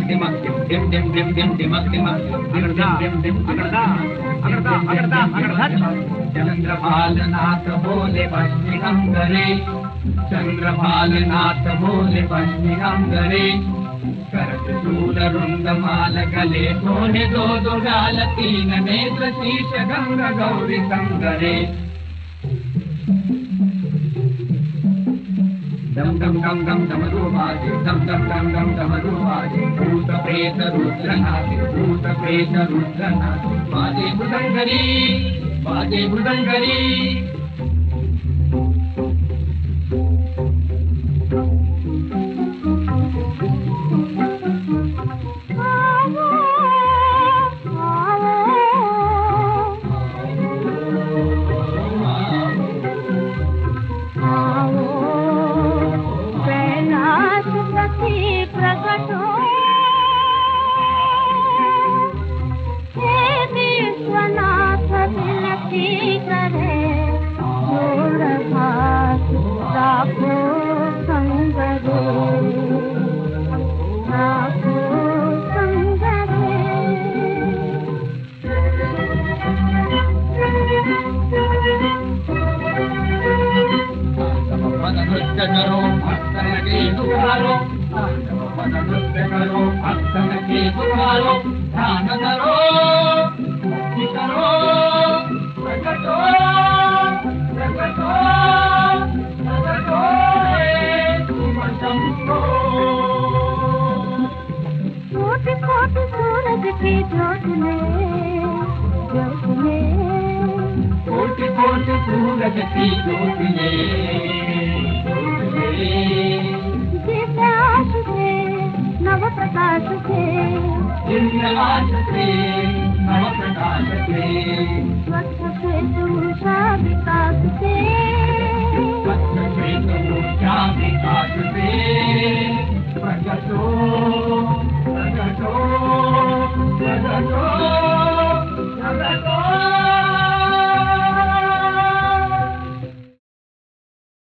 चंद्रभालनाथ बोले भस्मिहंगरे, चंद्रभालनाथ बोले भस्मिहंगरे, करशूल रुंड माल गले सोने दो दो गाल, तीन नेत्र शीश गंग गौरी संगरे। डम डम डम डम डमरू बाजे, डम डम डम डम डमरू बाजे, भूत प्रेत रुद्रनाथ, भूत प्रेत रुद्रनाथ, बाजे मृदंगरी, बाजे मृदंगरी। प्रगटो प्रगटो प्रगटो